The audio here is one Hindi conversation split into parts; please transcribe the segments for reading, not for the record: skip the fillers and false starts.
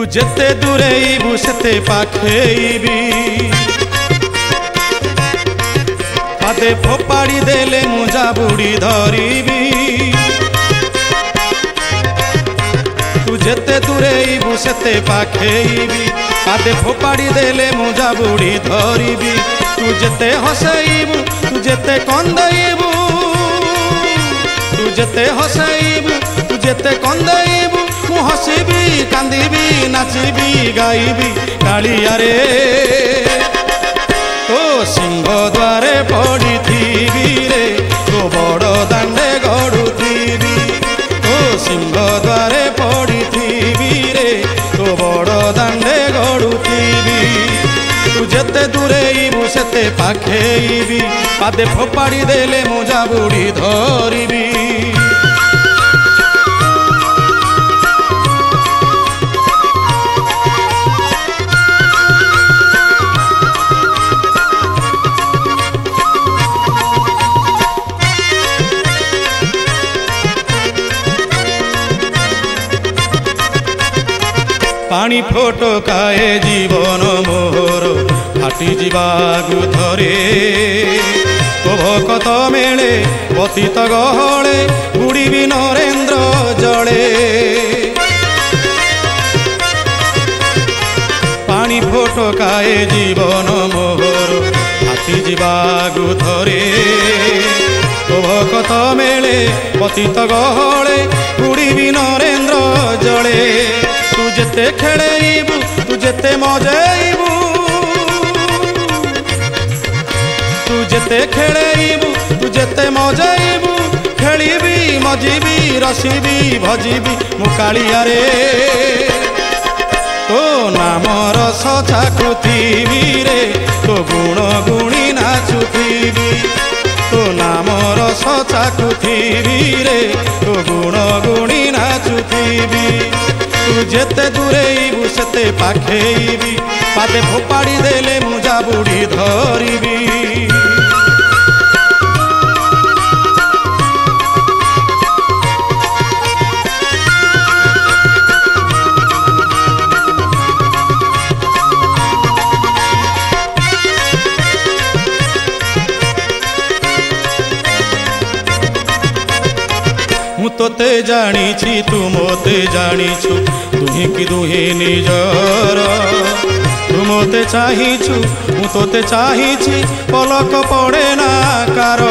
जेते दूरेबू सेते पाखेबी पादे फोपाड़ी देले मु जाबुड़ी धरिबी तू जेते दूरेबू सेते पाखेबी पादे फोपाड़ी देले मु जाबुड़ी धरिबी तू जेते हसैबू तू जेते कंदैबू तू जेते हसैबू तू जेते कंदैबू मु हसबी कांदीबी नाचबी गाइबी कालिया रे तो सिंह द्वारे पड़ी रे तो बड़ दांडे गड़ुथी तो सिंह द्वारे पड़ी रे तो बड़ दांडे गड़ुथी तू जेते दूरेबू सेते पाखेबी पादे फोपाड़ी देले मु जाबुड़ी धरिबी पानी फोटो काए जीवन मोहर फाटी जीवागु धरे तो भकत मेले पतित गहले बुड़ीबी नरेंद्र जले पानी फोटो काए जीवन मोहर फाटी जीवागु धरे तो भकत मेले पतित गहले बुड़ीबी नरेंद्र जले तू जेते खेलेबू तू जेते मजेबू तू जेते खेलेबू तू जेते मजेबू खेलीबी मजीबी रसीबी भजीबी मुकालिया रे तो नाम रस चाखुथीबी रे तो गुण गुणी नाचुथीबी तो नाम रस चाखुथीबी रे तो गुण गुणी नाचुथीबी तू जेते दूरेबू सेते पाखेबी पादे फोपाड़ी देले मु जाबुड़ी धरिबी मु तोते जानी तू मोते जानी दुही की दुही निजर तू मोते चाहिछु मु तोते चाहिछि पलक पड़े ना कार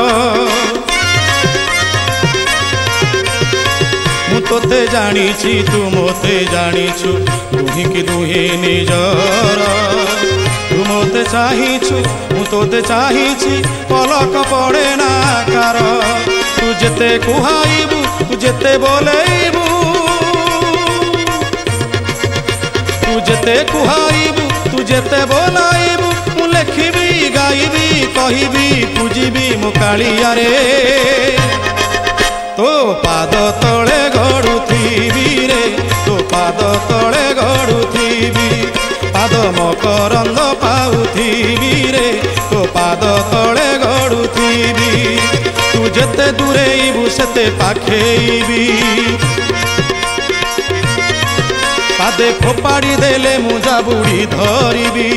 मु तोते जानी तू मोते जानीछु दुही की दुही निजर तू मोते चाहिछु मु तोते चाहिछि पलक पड़े ना कार तू जेते कुहाइबू तू जेते बोलेबू तू जेते कुहाइबू तू जेते बोलाइबू मु लेखिबी गाइबी कहिबी पूजिबी मुकालिया रे तो पाद तले गड़ुथीबी रे तो पाद तले गड़ुथीबी पाद मकरंद पाउथीबी रे तो पाद तले गड़ुथीबी तू जेते दूरेबू सेते पाखेबी पादे फोपाड़ी देले मु जाबुड़ी धरिबी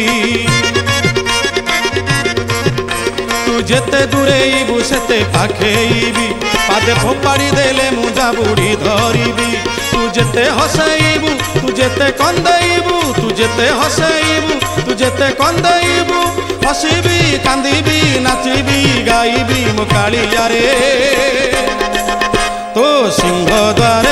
तू जेते दूरेबू सेते पाखेबी पादे फोपाड़ी देले मु जाबुड़ी धरिबी तू जेते हसैबू तू जेते कंदैबू तू जेते हसैबू तू जेते कंदैबू हसीबी कांदीबी नाचबी गाइबी मुकालिया रे तो सिंह द्वारे